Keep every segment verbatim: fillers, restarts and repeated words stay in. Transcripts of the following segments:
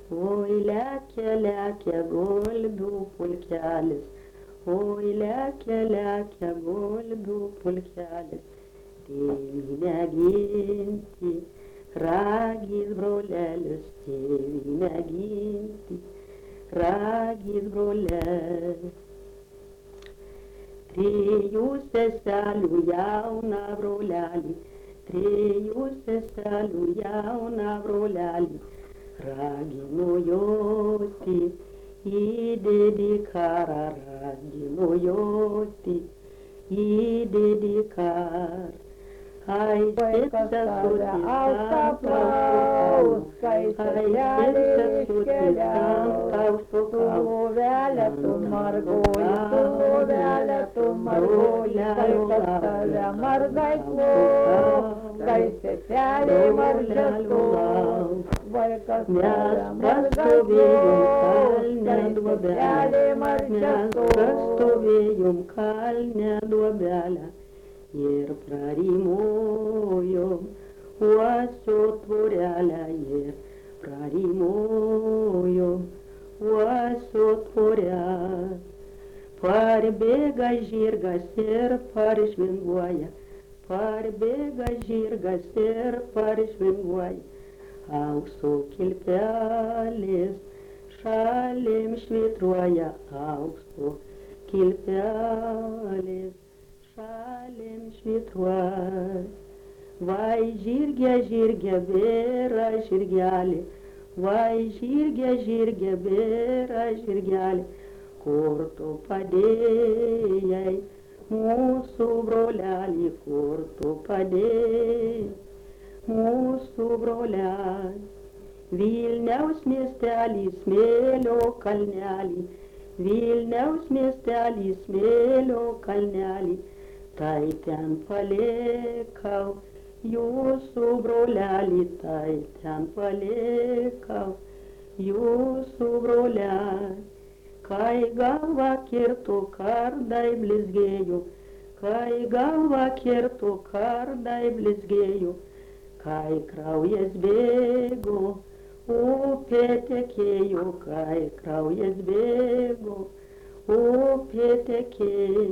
Oi lekia, lekia gulbių pulkelis, oi lekia, lekia gulbių pulkelis, tėvynę ginti, ragis brolelis, tėvynę ginti, ragis brolelis. Trijų seselių jauną brolelį, trijų seselių jauną brolelį, ragino joti į didį karą, ragino joti į didį karą. Ai, Vaikas tave aukštą plaus, kai seselė iškeliaus, suvelė tu margoji, suvelė tu margoji, vaikas tave margai klaus, kai seselė margas klaus, vaikas tave margai klaus, kai seselė margas klaus. Mes stovėjom kalne duobelę ir prarimojom uosio tvorelę, ir prarimojom uosio tvorelę. Parbėga žirgas ir paršvinguoja, parbėga žirgas ir paršvinguoja, aukso kilpelis šalim švytruoja, aukso kilpelis šalim švytruoja. Vai žirge, žirge, bėra žirgelį, vai žirge, žirge, bėra žirgelį, kur tu padėjai mūsų brolelį, kur tu padėjai mūsų brolelį. Vilniaus miestelį, smėlio kalnelį, Vilniaus miestelį, smėlio kalnelį, tai ten palikau jūsų brolelį, tai ten palikau jūsų brolelį. Kai galva kirto, kardai blizgėjo, kai galva kirto, kardai blizgėjo, kai kraujas bėgo, upė tekėjo, kai kraujas bėgo, upė tekėjo.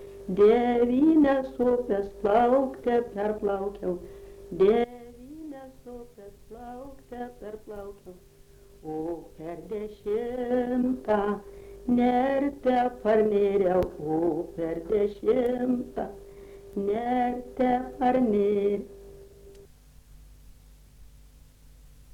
Devynias upės plaukte perplaukiau, devynias upės plaukte perplaukiau, o per dešimtą nerte parnėriau, o per dešimtą nerte parnėriau.